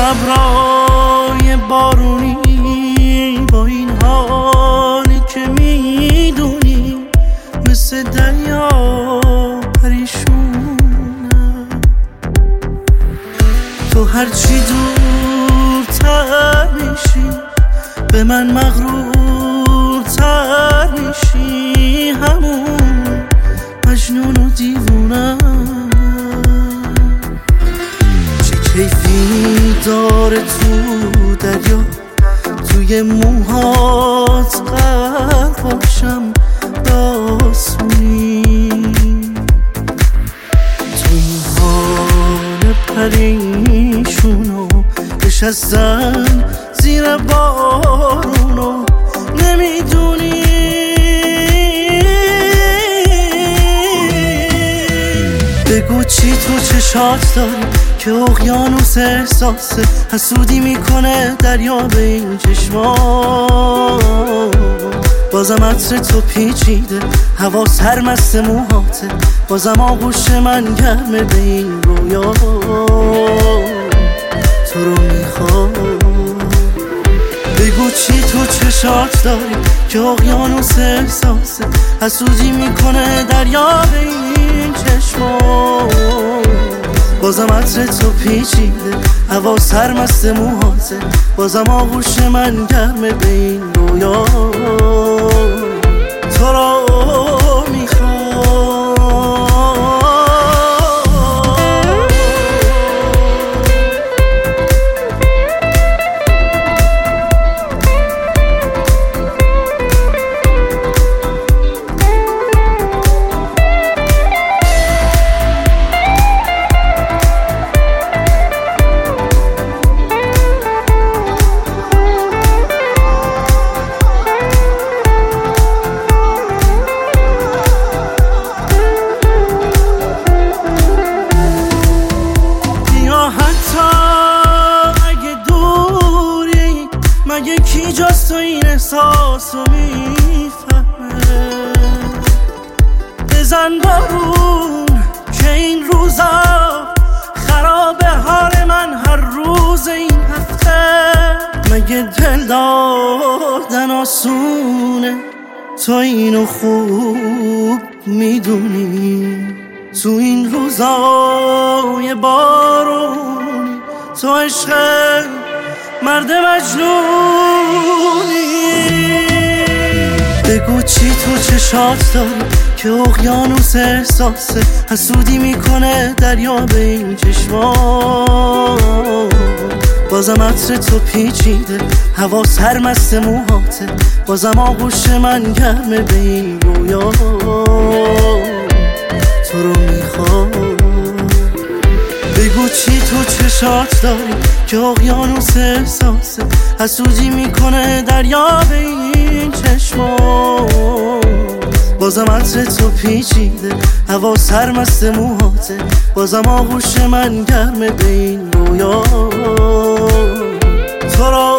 ابرای بارونی با این حالی که میدونی مثل دریا پریشونم. تو هرچی دورتر میشی به من مغرورتر میشی، همون مجنون و دیوونم. چه کیفی داره تو دریا توی موهات غرق باشم داسونی، تو این حال پریشونو نشستن زیر بارونو نمیدونی. بگو چی تو چشات داری که اقیانوس احساسه حسودی میکنه دریا به این چشما. بازم عطر تو پیچیده، هوا سرمست موهاته، بازم آغوش من گرمه به این رویا. تو رو میخوام. بگو چی تو چشات داری که اقیانوس احساسه حسودی میکنه دریا به این چشما. بازم عطر تو پیچیده، هوا سرمست موهاته، بازم آغوش من گرمه به این رویا. تو رو یکی جاست تو این احساسو میفهمه. بزن بارون که این روزا خرابه حال من هر روز این هفته. مگه دل دادن آسونه تو اینو خوب میدونی. تو این روزای بارونی تو عشق مرد مجنونی. بگو چی تو چشات داری که اقیانوس احساسه حسودی میکنه دریا به این چشما. بازم عطر تو پیچیده، هوا سرمست موهاته، بازم آغوش من گرمه به این رویا. تو رو میخوام. بگو چی تو چشات داری که اقیانوس احساسه حسودی میکنه دریا به این چشما. بازم عطر تو پیچیده، هوا سرمست موهاته، بازم آغوش من گرمه به این رویا. تو را